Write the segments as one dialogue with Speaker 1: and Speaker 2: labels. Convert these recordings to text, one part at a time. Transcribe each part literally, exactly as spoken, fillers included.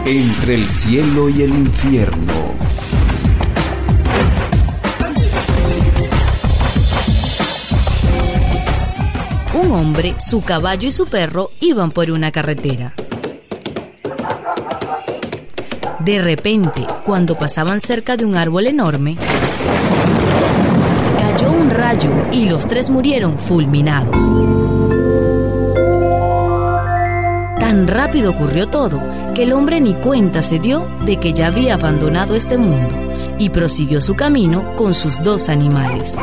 Speaker 1: Entre el cielo y el infierno.
Speaker 2: Un hombre, su caballo y su perro iban por una carretera. De repente, cuando pasaban cerca de un árbol enorme, cayó un rayo y los tres murieron fulminados. Tan rápido ocurrió todo que el hombre ni cuenta se dio de que ya había abandonado este mundo y prosiguió su camino con sus dos animales.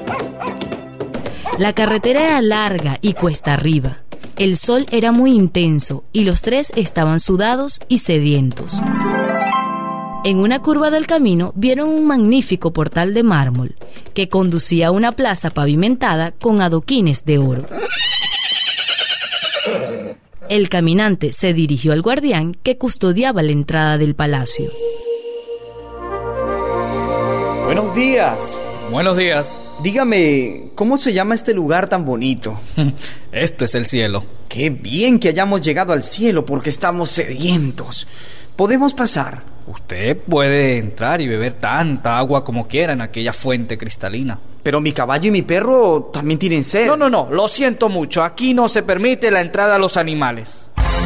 Speaker 2: La carretera era larga y cuesta arriba. El sol era muy intenso y los tres estaban sudados y sedientos. En una curva del camino vieron un magnífico portal de mármol que conducía a una plaza pavimentada con adoquines de oro. El caminante se dirigió al guardián que custodiaba la entrada del palacio.
Speaker 3: Buenos días.
Speaker 4: Buenos días.
Speaker 3: Dígame, ¿cómo se llama este lugar tan bonito?
Speaker 4: Este es el cielo.
Speaker 3: Qué bien que hayamos llegado al cielo porque estamos sedientos. ¿Podemos pasar?
Speaker 4: Usted puede entrar y beber tanta agua como quiera en aquella fuente cristalina.
Speaker 3: Pero mi caballo y mi perro también tienen sed.
Speaker 4: No, no, no, lo siento mucho. Aquí no se permite la entrada a los animales.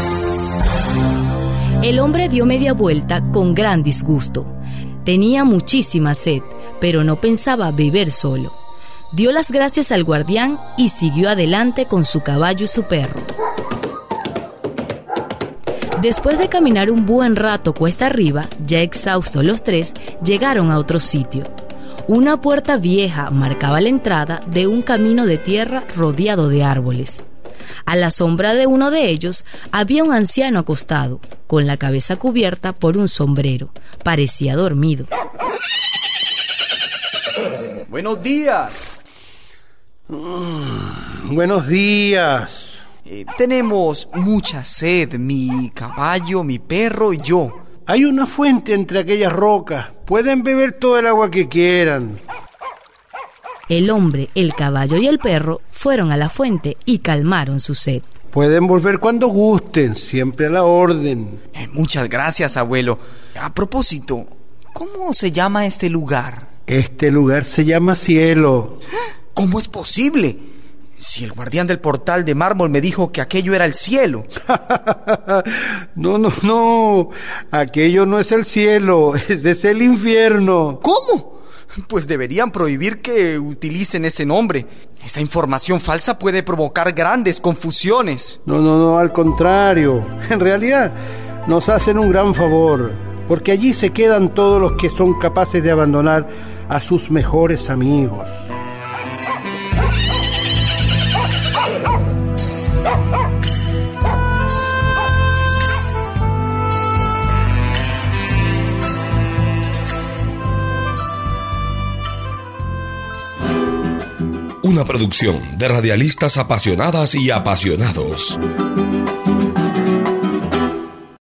Speaker 2: El hombre dio media vuelta con gran disgusto. Tenía muchísima sed, pero no pensaba beber solo. Dio las gracias al guardián y siguió adelante con su caballo y su perro. Después de caminar un buen rato cuesta arriba, ya exhaustos los tres, llegaron a otro sitio. Una puerta vieja marcaba la entrada de un camino de tierra rodeado de árboles. A la sombra de uno de ellos había un anciano acostado, con la cabeza cubierta por un sombrero. Parecía dormido.
Speaker 3: Buenos días.
Speaker 5: Mm, buenos días.
Speaker 3: Eh, tenemos mucha sed, mi caballo, mi perro y yo.
Speaker 5: Hay una fuente entre aquellas rocas. Pueden beber todo el agua que quieran.
Speaker 2: El hombre, el caballo y el perro fueron a la fuente y calmaron su sed.
Speaker 5: Pueden volver cuando gusten, siempre a la orden.
Speaker 3: Eh, muchas gracias, abuelo. A propósito, ¿cómo se llama este lugar?
Speaker 5: Este lugar se llama cielo.
Speaker 3: ¿Cómo es posible? Si el guardián del portal de mármol me dijo que aquello era el cielo.
Speaker 5: No, no, no. Aquello no es el cielo, ese es el infierno.
Speaker 3: ¿Cómo? Pues deberían prohibir que utilicen ese nombre. Esa información falsa puede provocar grandes confusiones.
Speaker 5: No, no, no, al contrario. En realidad, nos hacen un gran favor, porque allí se quedan todos los que son capaces de abandonar a sus mejores amigos.
Speaker 6: Una producción de radialistas apasionadas y apasionados.